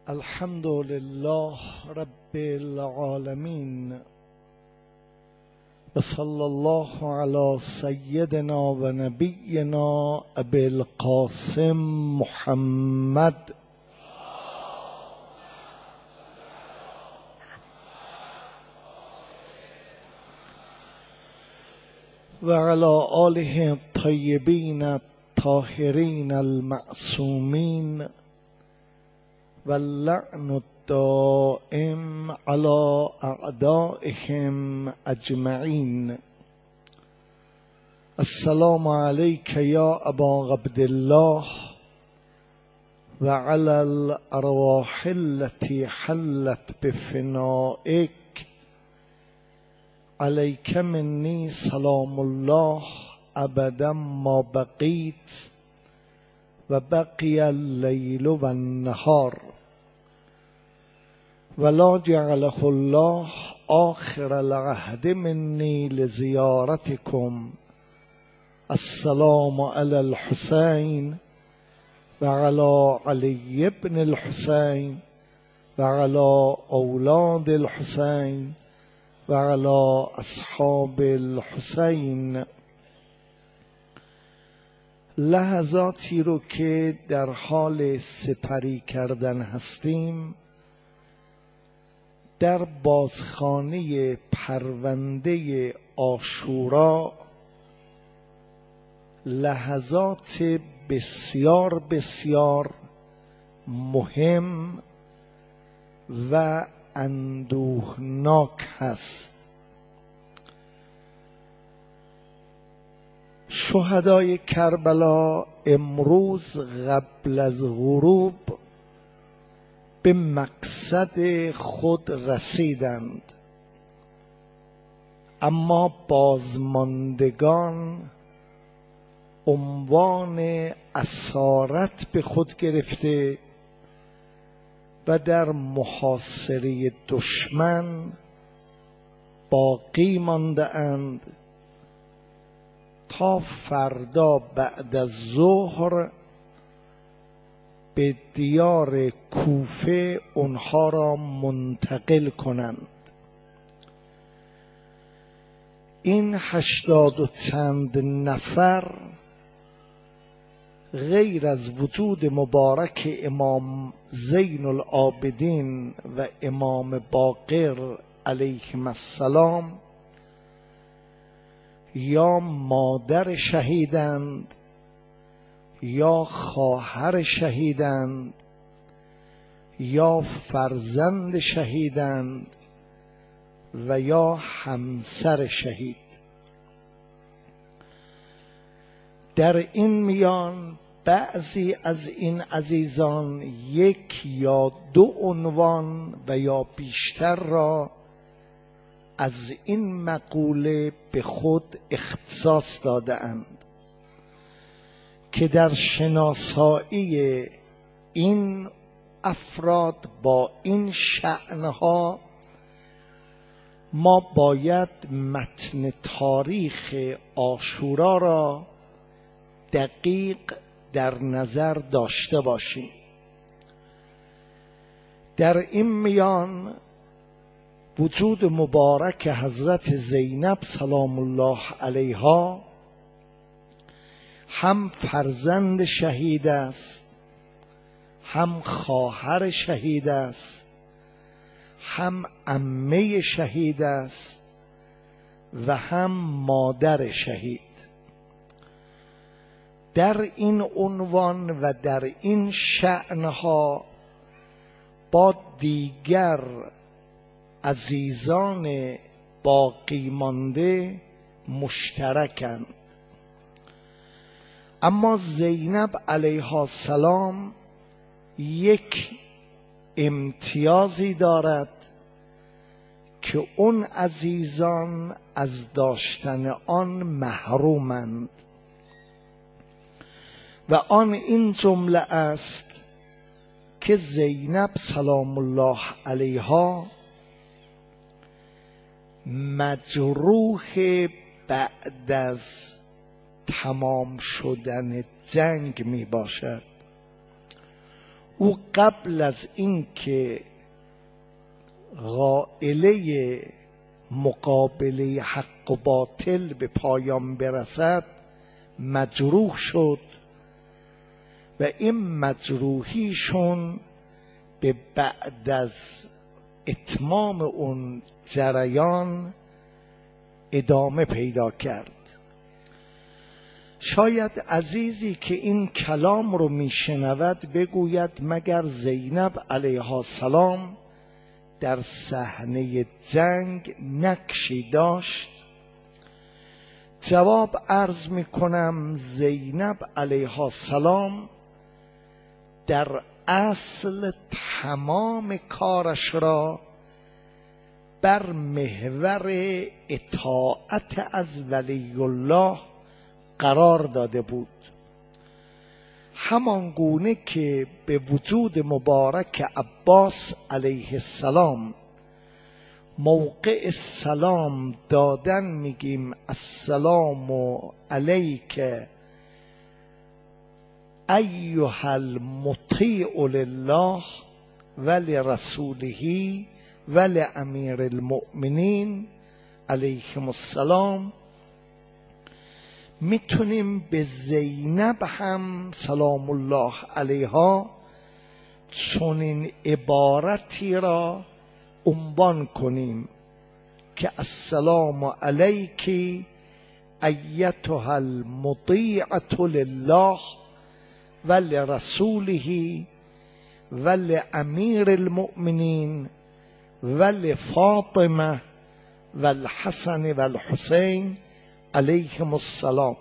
الحمد لله رب العالمين وصلى الله على سيدنا ونبينا أبي القاسم محمد وعلى آله الطيبين الطاهرين المعصومين واللعن الدائم على أعدائهم أجمعين. السلام عليك يا أبا عبد الله وعلى الأرواح التي حلت بفنائك، عليك مني سلام الله أبدا ما بقيت وبقي الليل والنهار، ولا جعله الله آخر العهد مني لزيارتكم. السلام على الحسين وعلى علي بن الحسين وعلى أولاد الحسين وعلى أصحاب الحسين. لحظاتی رو که در حال سپری کردن هستیم در بازخانه پرونده عاشورا، لحظات بسیار بسیار مهم و اندوهناک هست. شهدای کربلا امروز قبل از غروب به مقصد خود رسیدند، اما بازماندگان عنوان اسارت به خود گرفته و در محاصره دشمن باقی مانده اند تا فردا بعد از ظهر به دیار کوفه اونها را منتقل کنند. این 80 و چند نفر غیر از وجود مبارک امام زین العابدین و امام باقر علیهم السلام یا مادر شهیدند یا خواهر شهیدند یا فرزند شهیدند و یا همسر شهید. در این میان بعضی از این عزیزان یک یا دو عنوان و یا بیشتر را از این مقوله به خود اختصاص داده اند که در شناسایی این افراد با این شأنها ما باید متن تاریخ عاشورا را دقیق در نظر داشته باشیم. در این میان وجود مبارک حضرت زینب سلام الله علیها هم فرزند شهید است، هم خواهر شهید است، هم عمه شهید است و هم مادر شهید. در این عنوان و در این شأنها با دیگر عزیزان باقی مانده مشترکند، اما زینب علیها السلام یک امتیازی دارد که اون عزیزان از داشتن آن محرومند و آن این جمله است که زینب سلام الله علیها مجروح بعد از تمام شدن جنگ می باشد. او قبل از اینکه غائله مقابله حق و باطل به پایان برسد مجروح شد و این مجروحیشون به بعد از اتمام اون جریان ادامه پیدا کرد. شاید عزیزی که این کلام رو میشنود بگوید مگر زینب علیها السلام در صحنه جنگ نقشی داشت؟ جواب عرض میکنم زینب علیها السلام در اصل تمام کارش را بر محور اطاعت از ولی الله قرار داده بود، همان گونه که به وجود مبارک عباس علیه السلام موقع سلام دادن میگیم السلام علیک ایها المطیع لله ولرسوله ولامیر المؤمنین علیهم السلام، میتونیم به زینب هم سلام الله علیها چنین عبارتی را عنوان کنیم که السلام علیکی ایتها المطیعة لله ولرسوله ولامیر المؤمنین ولفاطمه والحسن والحسین علیهم السلام.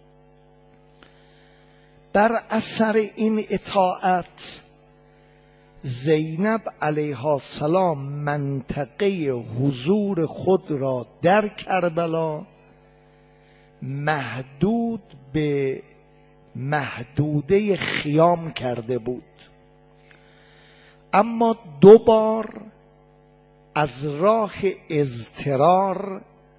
بر اثر این اطاعت زینب علیها السلام منطقه حضور خود را در کربلا محدود به محدوده خیام کرده بود، اما دوبار از راه اضطرار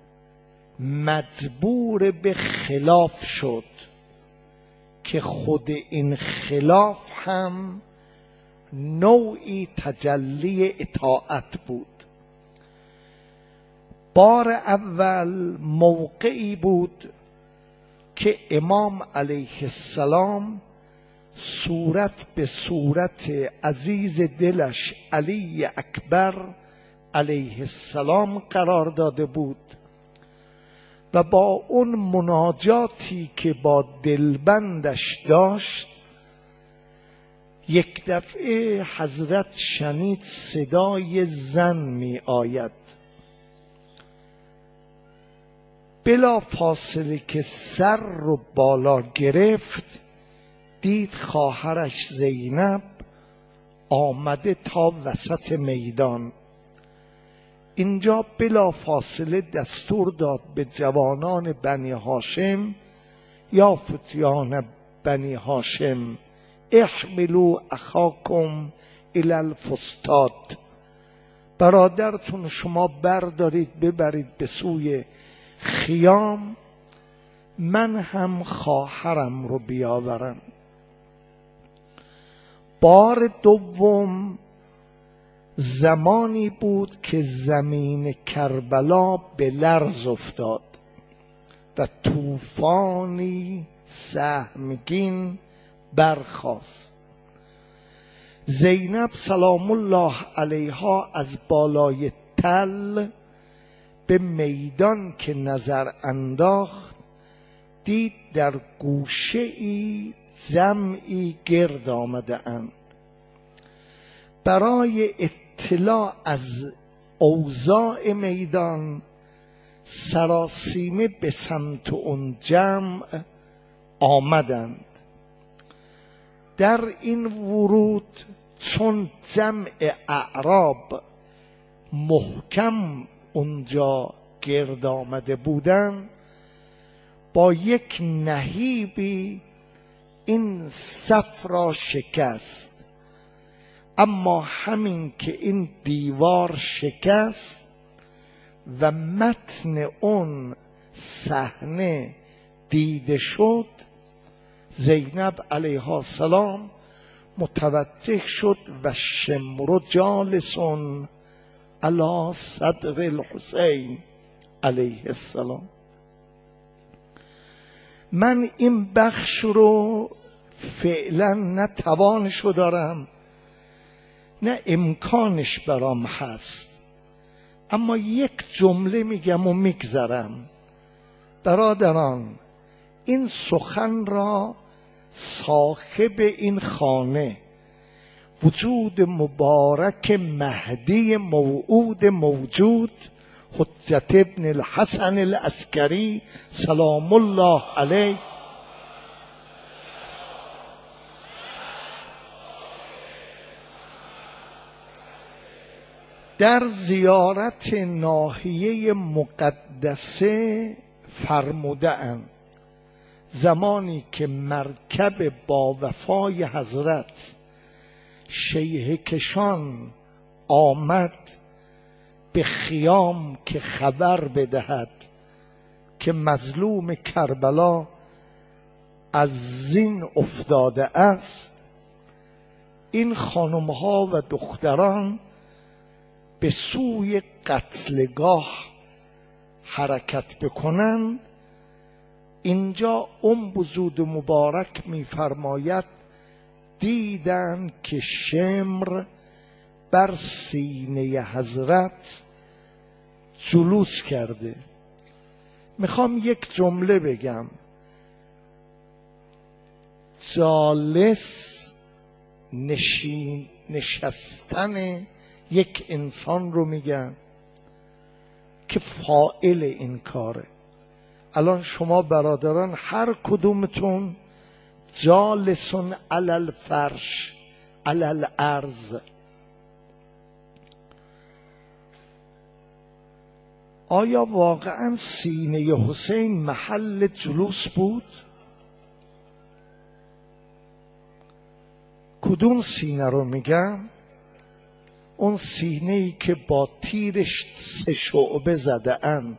مجبور به خلاف شد که خود این خلاف هم نوعی تجلی اطاعت بود. بار اول موقعی بود که امام علیه السلام صورت به صورت عزیز دلش علی اکبر علیه السلام قرار داده بود و با اون مناجاتی که با دلبندش داشت یک دفعه حضرت شنید صدای زن می آید. بلا فاصله که سر رو بالا گرفت دید خواهرش زینب آمده تا وسط میدان. اینجا بلا فاصله دستور داد به جوانان بنی هاشم یا فتیان بنی هاشم احملوا اخاکم الی الفسطاط، برادرتون شما بردارید ببرید به سوی خیام، من هم خواهرم رو بیاورم. بار دوم زمانی بود که زمین کربلا به لرز افتاد و طوفانی سهمگین برخاست. زینب سلام الله علیها از بالای تل به میدان که نظر انداخت دید در گوشه‌ای جمعی گرد آمده اند. برای اطلاع از اوضاع میدان سراسیمه به سمت اون جمع آمدند. در این ورود چون جمع اعراب محکم اونجا گرد آمده بودند، با یک نهیبی این صف را شکست. اما همین که این دیوار شکست و متن اون صحنه دیده شد، زینب علیها السلام متوجه شد و شمر جالسون علی صدر الحسین علیه السلام. من این بخش رو فعلا نه توانشو دارم نه امکانش برام هست، اما یک جمله میگم و میگذرم. برادران، این سخن را صاحب این خانه، وجود مبارک مهدی موعود موجود، حجت ابن الحسن العسکری سلام الله علیه، در زیارت ناحیه مقدسه فرموده‌اند زمانی که مرکب با وفای حضرت شیخ کشان آمد به خیام که خبر بدهد که مظلوم کربلا از زین افتاده است، این خانمها و دختران به سوی قتلگاه حرکت بکنند. اینجا بزود مبارک می‌فرماید دیدن که شمر بر سینه حضرت جلوس کرده. میخوام یک جمله بگم. جالس نشستن یک انسان رو میگن که فاعل این کاره. الان شما برادران هر کدومتون جالسون علی الفرش علی الارض، آیا واقعا سینه حسین محل جلوس بود؟ کدوم سینه رو میگم؟ اون سینه‌ای که با تیرش 3 شعبه زده اند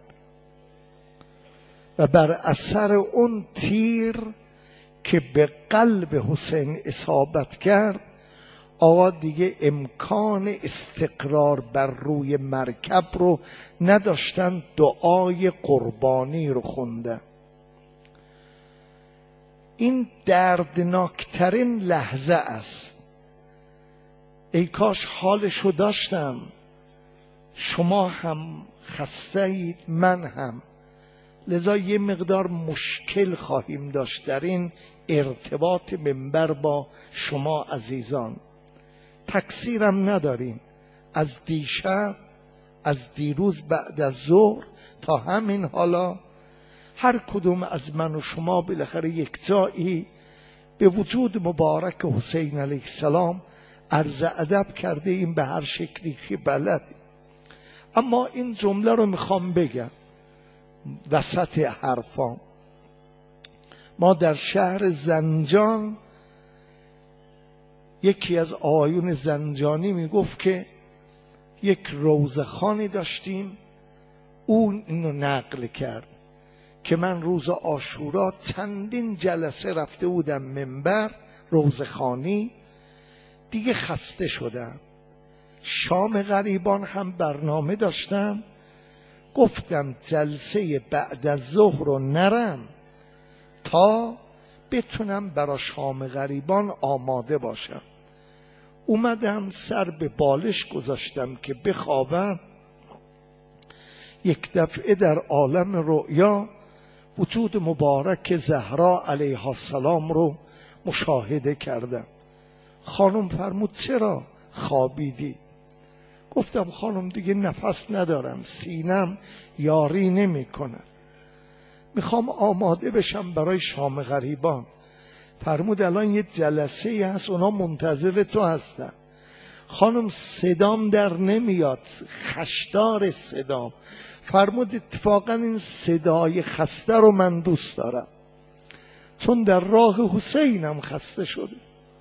و بر اثر اون تیر که به قلب حسین اصابت کرد، آقا دیگه امکان استقرار بر روی مرکب رو نداشتن، دعای قربانی رو خوندن. این دردناکترین لحظه است. ای کاش حالشو داشتم. شما هم خسته اید، من هم، لذا یه مقدار مشکل خواهیم داشت در این ارتباط منبر با شما عزیزان. تقصیرم نداریم. از دیشب، از دیروز بعد از ظهر تا همین حالا، هر کدوم از من و شما بالاخره یک جایی به وجود مبارک حسین علیه السلام عرض ادب کرده ایم به هر شکلی که بلدیم. اما این جمله رو میخوام بگم وسط حرفام. ما در شهر زنجان، یکی از آقایون زنجانی میگفت که یک روزخانی داشتیم، اون اینو نقل کرد که من روز عاشورا چندین جلسه رفته بودم منبر روزخانی، دیگه خسته شدم. شام غریبان هم برنامه داشتم، گفتم جلسه بعد از ظهر رو نرم تا بتونم برای شام غریبان آماده باشم. اومدم سر به بالش گذاشتم که بخوابم، یک دفعه در عالم رؤیا وجود مبارک زهرا علیها السلام رو مشاهده کردم. خانم فرمود چرا خوابیدی؟ گفتم خانم دیگه نفس ندارم، سینم یاری نمی کنه، میخوام آماده بشم برای شام غریبان. فرمود الان یه جلسه هست، اونا منتظر تو هستن. خانم صدام در نمیاد، خشدار صدام. فرمود اتفاقا این صدای خسته رو من دوست دارم، چون در راه حسینم خسته شده.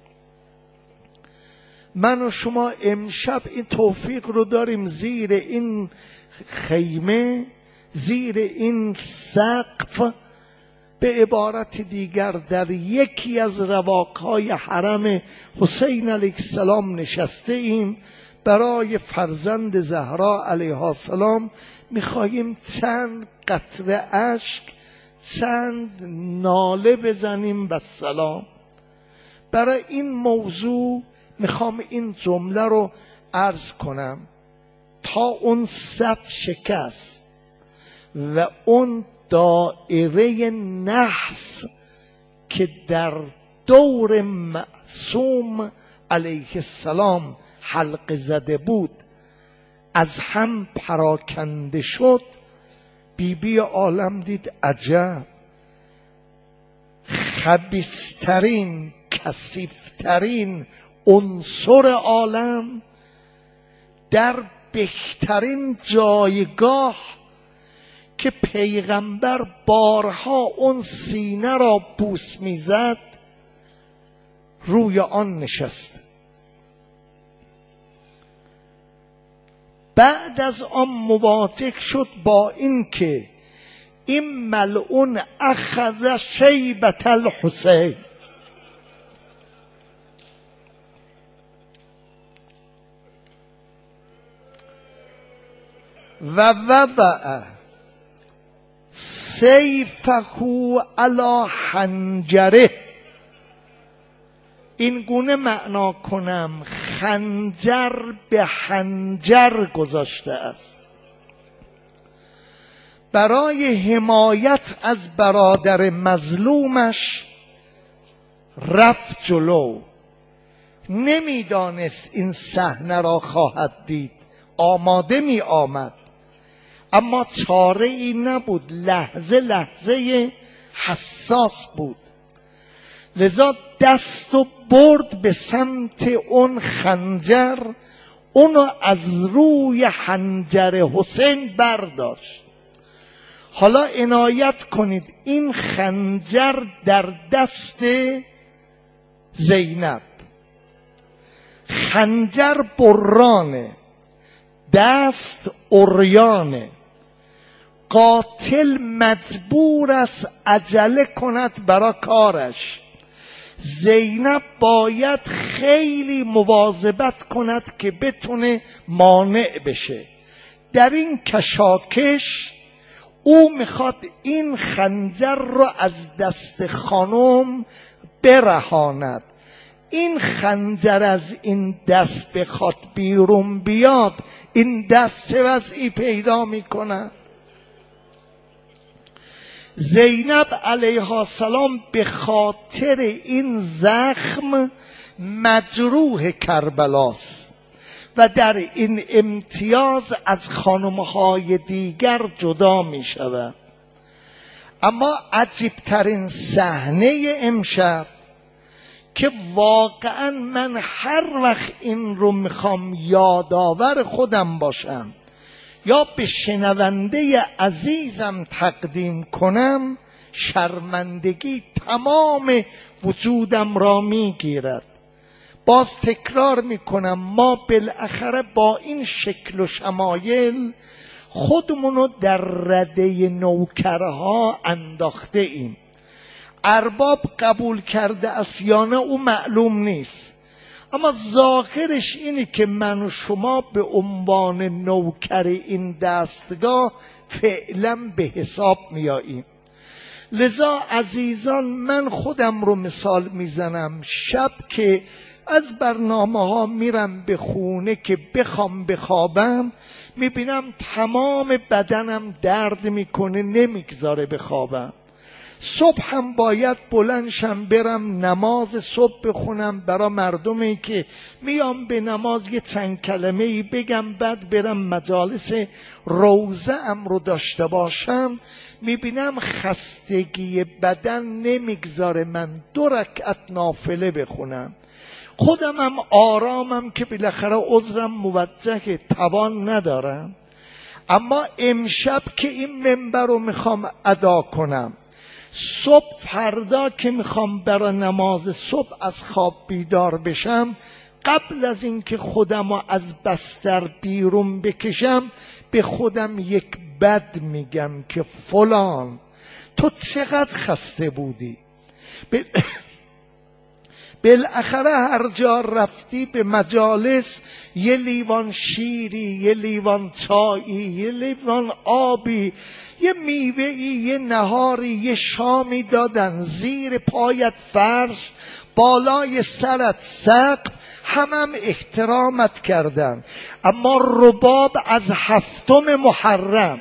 من و شما امشب این توفیق رو داریم زیر این خیمه، زیر این سقف به عبارت دیگر در یکی از رواقهای حرم حسین علیه السلام نشسته ایم، برای فرزند زهرا علیها السلام میخواهیم چند قطره اشک، چند ناله بزنیم و سلام. برای این موضوع میخوام این جمله رو عرض کنم. تا اون صف شکست و اون دایره نحس که در دور معصوم علیه السلام حلقه زده بود از هم پراکنده شد، بیبی عالم دید عجب، خبیث‌ترین کثیف‌ترین عنصر عالم در بهترین جایگاه که پیغمبر بارها اون سینه را بوس میزد روی آن نشست. بعد از آن مواجه شد با این که این ملعون اخذ شیبة الحسین و وضع سیفه علی حنجره. این گونه معنا کنم خنجر به حنجر گذاشته است. برای حمایت از برادر مظلومش رفت جلو. نمیدانست این صحنه را خواهد دید، آماده می آمد، اما چاره ای نبود، لحظه لحظه حساس بود، لذا دست و برد به سمت اون خنجر، اونو از روی حنجر حسین برداشت. حالا عنایت کنید این خنجر در دست زینب، خنجر برانه، دست عریانه، قاتل مجبور است عجله کند برای کارش. زینب باید خیلی مواظبت کند که بتونه مانع بشه. در این کشاکش او میخواد این خنجر رو از دست خانم برهاند. این خنجر از این دست بخواد بیرون بیاد، این دست چه وضعی پیدا میکنه؟ زینب علیها السلام به خاطر این زخم مجروح کربلاست و در این امتیاز از خانمهای دیگر جدا می شود. اما عجیبترین صحنه امشب که واقعا من هر وقت این رو میخوام یادآور خودم باشم یا به شنونده عزیزم تقدیم کنم، شرمندگی تمام وجودم را میگیرد. باز تکرار میکنم، ما بالاخره با این شکل و شمایل خودمونو در رده نوکرها انداخته ایم. ارباب قبول کرده است یا نه او معلوم نیست، اما ظاهرش اینه که من و شما به عنوان نوکر این دستگاه فعلا به حساب میاییم. لذا عزیزان من خودم رو مثال میزنم، شب که از برنامه ها میرم به خونه که بخوام بخوابم، میبینم تمام بدنم درد میکنه، نمیگذاره بخوابم. صبح هم باید بلندشم برم نماز صبح بخونم برای مردمی که میام به نماز یه چند کلمه‌ای بگم، بعد برم مجالس روزه ام رو داشته باشم. میبینم خستگی بدن نمیگذاره من 2 رکعت نافله بخونم. خودم هم آرامم که بالاخره عذرم موجه، توان ندارم. اما امشب که این منبر رو میخوام ادا کنم، صبح فردا که میخوام برای نماز صبح از خواب بیدار بشم، قبل از اینکه خودم رو از بستر بیرون بکشم به خودم یک بد میگم که فلان تو چقدر خسته بودی. بالاخره هر جا رفتی به مجالس یه لیوان شیری، یه لیوان چایی، یه لیوان آبی، یه میوه‌ای، یه نهاری، یه شامی دادن. زیر پایت فرش، بالای سرت سقف، هم احترامت کردن. اما رباب از 7 محرم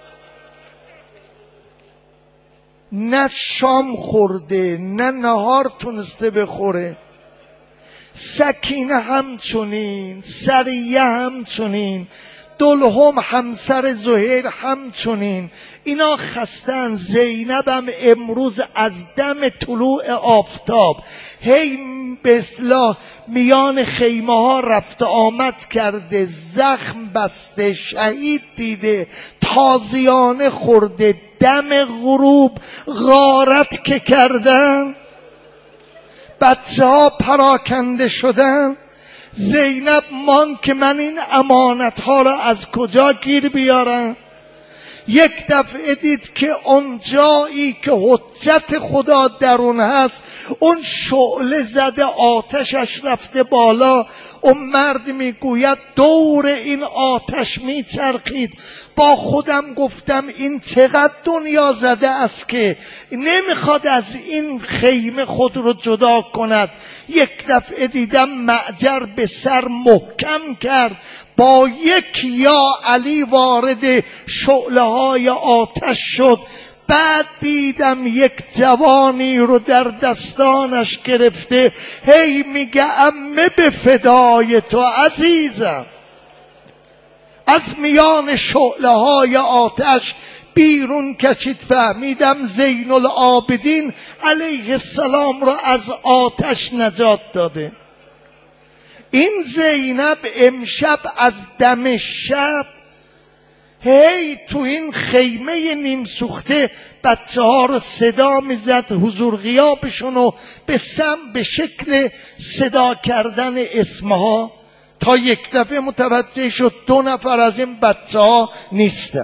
نه شام خورده نه نهار تونسته بخوره. سکینه همچنین، سریه همچنین، دلهم همسر زهیر همچنین. اینا خستن. زینبم امروز از دم طلوع آفتاب هی به اصطلاح میان خیمه ها رفت آمد کرده، زخم بسته، شهید دیده، تازیانه خورده، دم غروب غارت که کردن، بچه ها پراکنده شدن. زینب مان که من این امانت ها را از کجا گیر بیارم. یک دفعه دید که اون جایی که حجت خدا درون هست اون شعله زده، آتشش رفته بالا. اون مرد میگوید دور این آتش میچرخید. با خودم گفتم این چقدر دنیا زده است که نمیخواد از این خیمه خود رو جدا کند. یک دفعه دیدم معجر به سر محکم کرد، با یک یا علی وارد شعله های آتش شد. بعد دیدم یک جوانی رو در دستانش گرفته، هی میگه عمه به فدای تو عزیزم. از میان شعله های آتش بیرون کشید. فهمیدم زین العابدین علیه السلام را از آتش نجات داده. این زینب امشب از دم شب هی تو این خیمه نیم سوخته بچه ها رو صدا میزد، حضور غیابشون رو به شکل صدا کردن اسمها، تا یک دفعه متوجه شد 2 نفر از این بچه ها نیستن.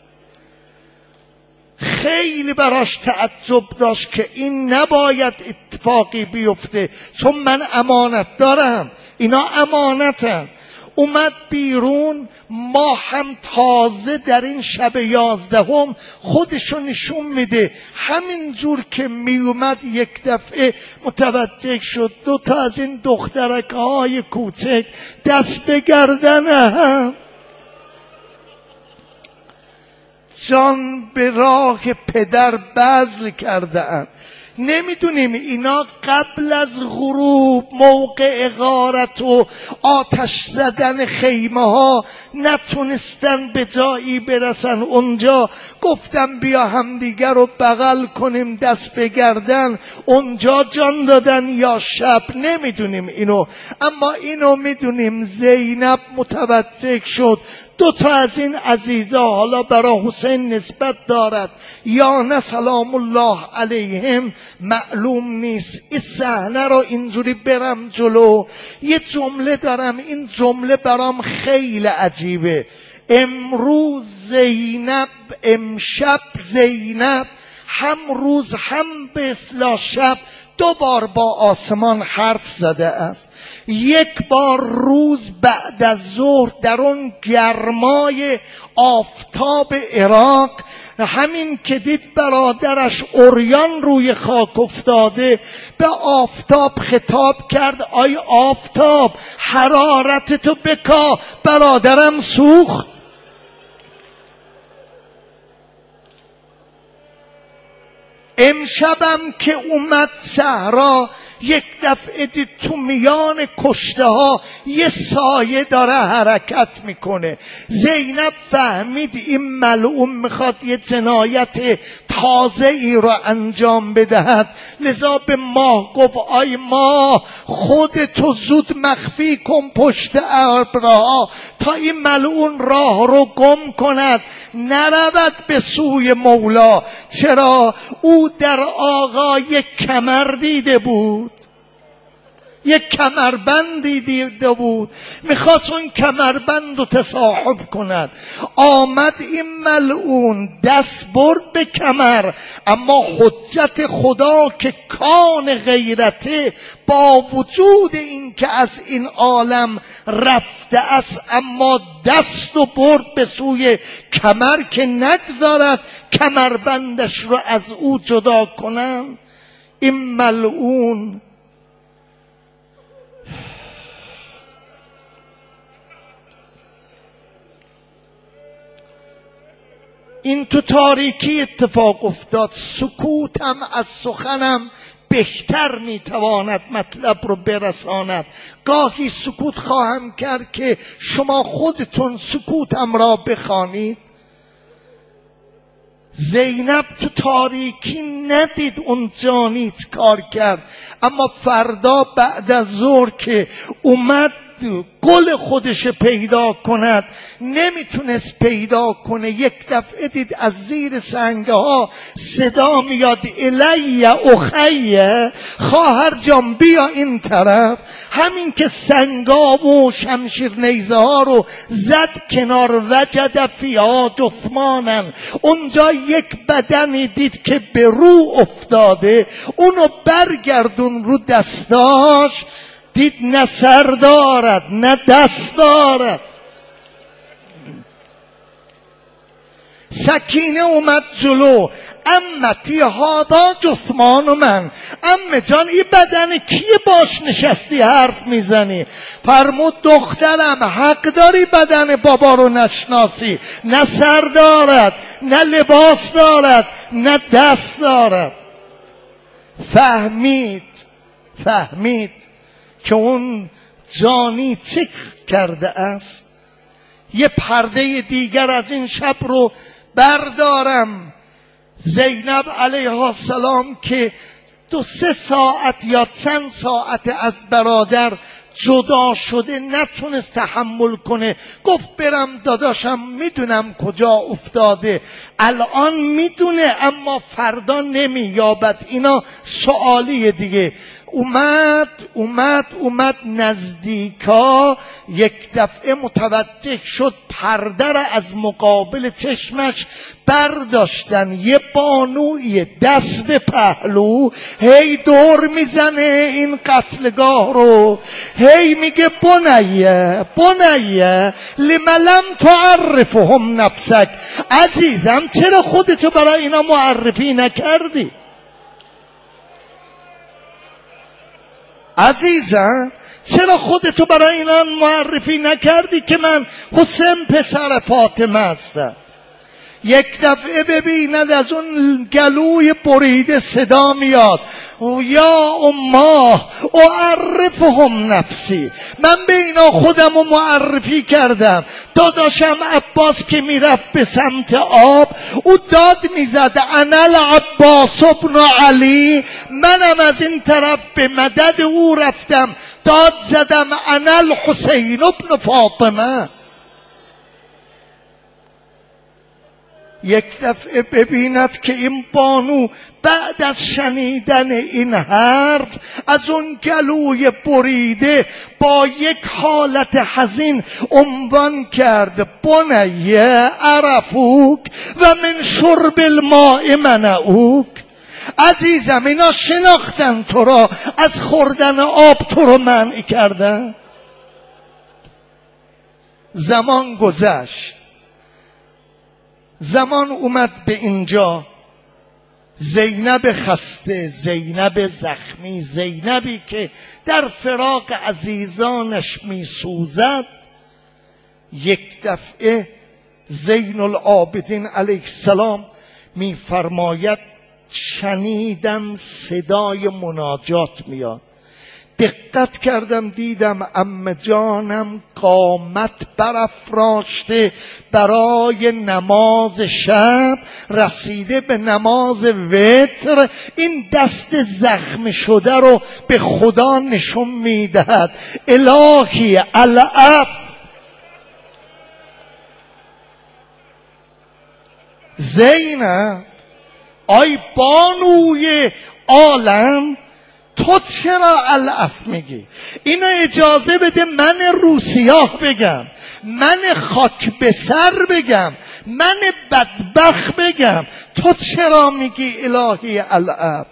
خیلی براش تعجب داشت که این نباید اتفاقی بیفته، چون من امانت دارم، اینا امانتن. اومد بیرون. ما هم تازه در این شب 11 خودشو نشون میده. همین جور که میومد یک دفعه متوجه شد 2 تا از این دخترکه های کوچک دست به گردن هم، جان به راه پدر بذل کرده‌اند. نمیدونیم اینا قبل از غروب موقع غارت و آتش زدن خیمه ها نتونستن به جایی برسن اونجا. گفتم بیا همدیگر رو بغل کنیم، دست به گردن. اونجا جان دادن یا شب، نمیدونیم اینو. اما اینو میدونیم زینب متوجه شد 2 تا از این عزیزا حالا برای حسین نسبت دارد یا نه سلام الله علیهم معلوم نیست. این صحنه را اینجوری برم جلو. یه جمله دارم، این جمله برام خیلی عجیبه. امروز زینب، امشب زینب، هم روز هم به اصطلاح شب 2 بار با آسمان حرف زده است. یک بار روز بعد از ظهر در اون گرمای آفتاب عراق، همین که دید برادرش عریان روی خاک افتاده، به آفتاب خطاب کرد آی آفتاب حرارت تو بکا، برادرم سوخت. امشبم که اومد صحرا یک دفعه دید تو میان کشته ها یه سایه داره حرکت میکنه. زینب فهمید این ملعون میخواد یه جنایت تازه ای رو انجام بدهد، لذا به ماه گفت آی ماه خودتو زود مخفی کن پشت ابرها تا این ملعون راه رو گم کند، نرود به سوی مولا. چرا؟ او در آقا یک کمر دیده بود، یک کمربندی دیده بود، میخواست اون کمربند رو تصاحب کند. آمد این ملعون دست برد به کمر، اما حجت خدا که کان غیرته، با وجود این که از این عالم رفته است، اما دست و برد به سوی کمر که نگذارد کمربندش رو از او جدا کنن. این ملعون این تو تاریکی اتفاق افتاد. سکوتم از سخنم بهتر میتواند مطلب رو برساند. گاهی سکوت خواهم کرد که شما خودتون سکوتم را بخوانید. زینب تو تاریکی ندید اون جانیت کار کرد، اما فردا بعد از ظهر که اومد گل خودش پیدا کند، نمیتونست پیدا کنه. یک دفعه دید از زیر سنگه ها صدا میاد الی اخیه، خواهر جان بیا این طرف. همین که سنگا و شمشیر نیزه ها رو زد کنار، وجد فیها جثمانن، اونجا یک بدنی دید که به رو افتاده. اونو برگردون رو دستاش، دید نه سر دارد نه دست دارد. سکینه اومد جلو، امتی هادا جثمان من، ام جان این بدن کیه باش نشستی حرف میزنی؟ فرمود دخترم حق داری بدن بابا رو نشناسی، نه سر دارد نه لباس دارد نه دست دارد. فهمید که اون جانی چه کرده است. یه پرده دیگر از این شب رو بردارم. زینب علیها السلام که 2-3 ساعت یا چند ساعت از برادر جدا شده نتونست تحمل کنه، گفت برم داداشم، میدونم کجا افتاده، الان میدونه اما فردا نمییابد. اینا سوالیه دیگه. اومد نزدیکا، یک دفعه متوجه شد پرده را از مقابل چشمش برداشتن. یه بانوی دست به پهلو هی دور میزنه این قتلگاه رو، هی میگه بنیه لملم تعرفهم نفسک، عزیزم چرا خودتو برای اینا معرفی نکردی؟ عزیزم چرا خودتو برای اینا معرفی نکردی که من حسین پسر فاطمه هستم؟ یک دفعه ببیند از اون گلوی بریده صدا میاد یا اماه اعرفهم نفسی، من به اینا خودمو معرفی کردم. داداشم عباس که میرفت به سمت آب، او داد میزد انا العباس ابن علی، منم از این طرف به مدد او رفتم داد زدم انا الحسین ابن فاطمه. یک دفعه ببیند که این بانو بعد از شنیدن این حرف از اون گلوی بریده با یک حالت حزین عنوان کرد بنیه عرفوک و من شرب الماء منعوک. عزیزم اینا شناختن تو را، از خوردن آب تو رو منع کردن. زمان گذشت، زمان اومد به اینجا. زینب خسته، زینب زخمی، زینبی که در فراق عزیزانش می سوزد، یک دفعه زین العابدین علیه السلام می فرماید شنیدم صدای مناجات میاد. دقت کردم دیدم عمه جانم قامت برافراشته برای نماز شب، رسیده به نماز وتر، این دست زخم شده رو به خدا نشون میدهد. الهی العف. زینب آی بانوی عالم، تو چرا العف میگی؟ اینو اجازه بده من روسیاه بگم، من خاک به سر بگم، من بدبخت بگم. تو چرا میگی الهی العف؟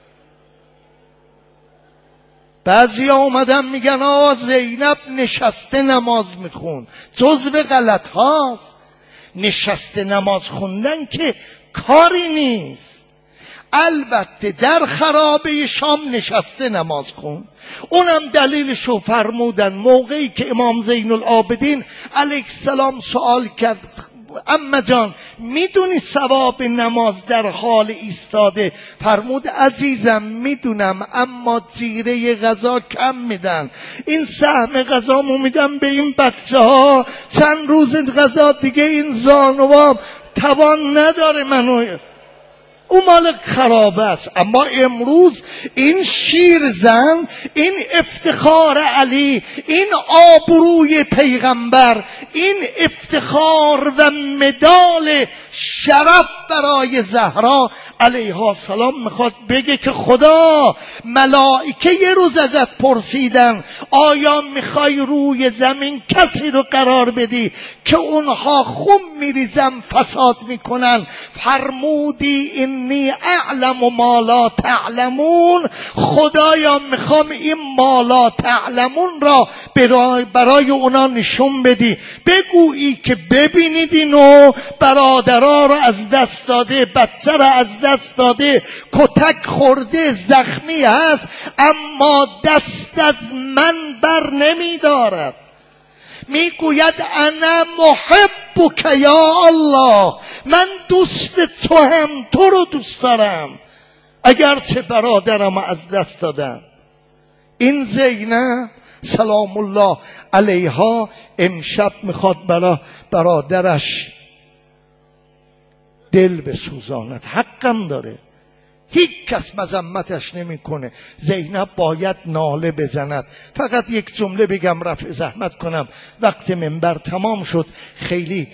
بعضی ها اومدن میگن آقا زینب نشسته نماز میخون. جزو غلط هاست. نشسته نماز خوندن که کاری نیست. البته در خرابه شام نشسته نماز خون. اونم دلیلشو فرمودن موقعی که امام زین العابدین علیه السلام سوال کرد اما جان میدونی ثواب نماز در حال ایستاده؟ فرمود عزیزم میدونم، اما جیره غذا کم میدن، این سهم غذامو میدم به این بچه ها، چند روز غذا دیگه این زانوام توان نداره منو. او مال خرابه است. اما امروز این شیرزن، این افتخار علی، این آبروی پیغمبر، این افتخار و مدال شرف برای زهرا علیها السلام میخواد بگه که خدا ملائکه یه روز ازت پرسیدن آیا میخوای روی زمین کسی رو قرار بدی که اونها خون میریزن فساد میکنن؟ فرمودی اینی اعلم ما لا تعلمون. خدایا میخوام این ما لا تعلمون را برای اونا نشون بدی، بگویی که ببینید اینو برادرها رو از دست داده، بچه رو از دست داده، کتک خورده، زخمی هست، اما دست از من بر نمی دارد. میگوید انا محبک یا الله، من دوست تو هم، تو رو دوست دارم اگرچه برادرم از دست دادم. این زینب سلام الله علیها امشب میخواد برادرش دل بسوزاند. حقم داره، هیچ کس مذمتش نمیکنه. زینب باید ناله بزند. فقط یک جمله بگم رفع زحمت کنم، وقت منبر تمام شد، خیلی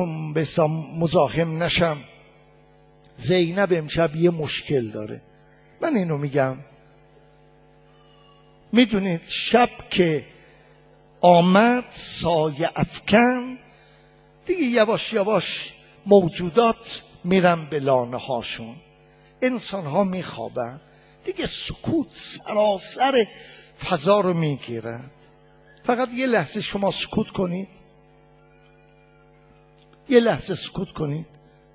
مزاحم نشم. زینب امشب یه مشکل داره. من اینو میگم، میدونید شب که آمد سایه افکن دیگه یواش یواش موجودات میرن به لانه هاشون، انسان ها میخوابن دیگه، سکوت سراسر فضا رو میگیرن. فقط یه لحظه شما سکوت کنید، یه لحظه سکوت کنید.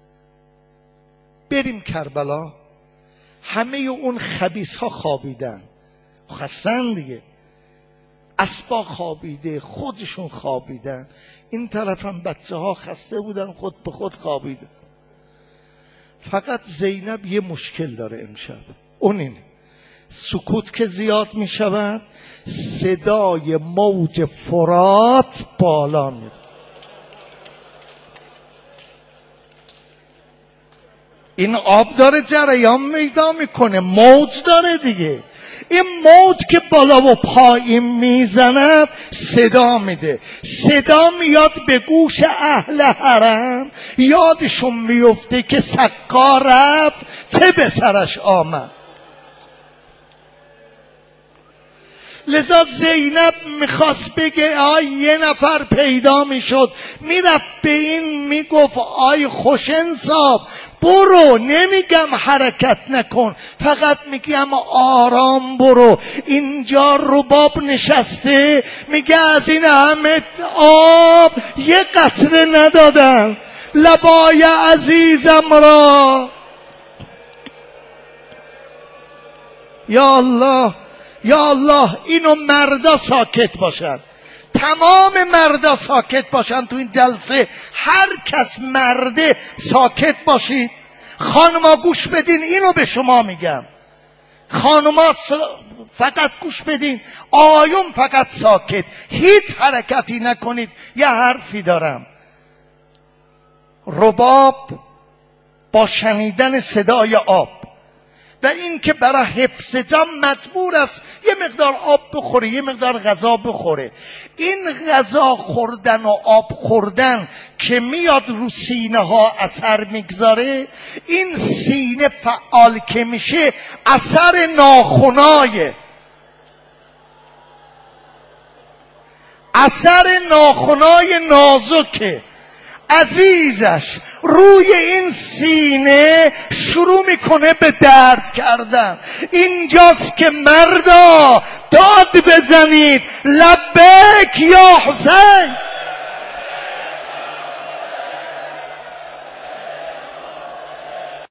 بریم کربلا، همه اون خبیث ها خوابیدن، خستن دیگه، اسبا خوابیده، خودشون خوابیدن، این طرف هم بچه ها خسته بودن، خود به خود خوابیدن. فقط زینب یه مشکل داره امشب، اون اینه سکوت که زیاد می شود، صدای موج فرات بالا میره. این آب داره جریان پیدا میکنه، موج داره دیگه. این موج که بالا و پایین میزند صدا میده، صدا میاد به گوش اهل حرم، یادشون میفته که سقا رفت چه به سرش آمد. لذا زینب میخواست بگه آی یه نفر پیدا میشد، میرفت به این میگفت آی خوش انصاف برو، نمیگم حرکت نکن، فقط میگم آرام برو. اینجا رباب نشسته میگه از این همه آب یه قطره ندادن لبای عزیزم را. یا الله یا الله، اینو مردا ساکت باشن، تمام مردا ساکت باشن تو این جلسه، هر کس مرده ساکت باشید. خانما گوش بدین، اینو به شما میگم، خانما فقط گوش بدین، آقایون فقط ساکت، هیچ حرکتی نکنید. یه حرفی دارم، رباب با شنیدن صدای آب و این که برای حفظ جان مجبور است یه مقدار آب بخوره، یه مقدار غذا بخوره. این غذا خوردن و آب خوردن که میاد رو سینه ها اثر میگذاره، این سینه فعال که میشه اثر ناخنای نازکه عزیزش روی این سینه شروع میکنه به درد کردن. اینجاست که مردا داد بزنید لبیک یا حسین.